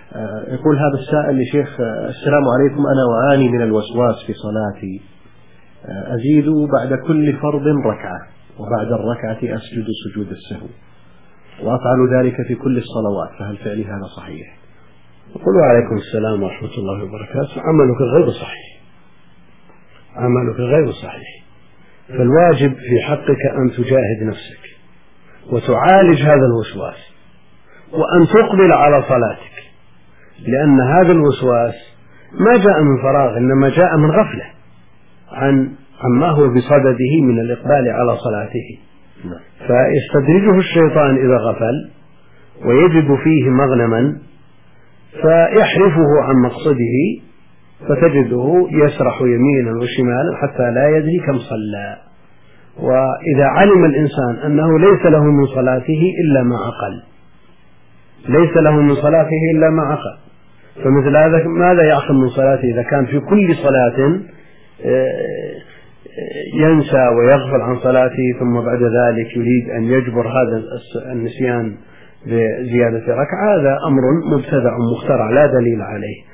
يقول هذا السائل لشيخ: السلام عليكم، أنا أعاني من الوسواس في صلاتي، أزيد بعد كل فرض ركعة، وبعد الركعة أسجد سجود السهو، وأفعل ذلك في كل الصلوات، فهل فعلي هذا صحيح؟ يقول: وعليكم السلام ورحمة الله وبركاته. عملك غير صحيح، عملك غير صحيح. فالواجب في حقك أن تجاهد نفسك وتعالج هذا الوسواس، وأن تقبل على صلاتك، لأن هذا الوسواس ما جاء من فراغ، إنما جاء من غفلة عما هو بصدده من الإقبال على صلاته. فيستدرجه الشيطان إذا غفل ويجد فيه مغنما فيحرفه عن مقصده، فتجده يسرح يمينا وشمالا حتى لا يدري كم صلى. وإذا علم الإنسان أنه ليس له من صلاته إلا ما عقل، ليس له من صلاته إلا ما عقل، فمثل هذا ماذا يعقل من صلاته إذا كان في كل صلاة ينسى ويغفل عن صلاته، ثم بعد ذلك يريد أن يجبر هذا النسيان بزيادة ركعة؟ هذا أمر مبتدع مخترع لا دليل عليه.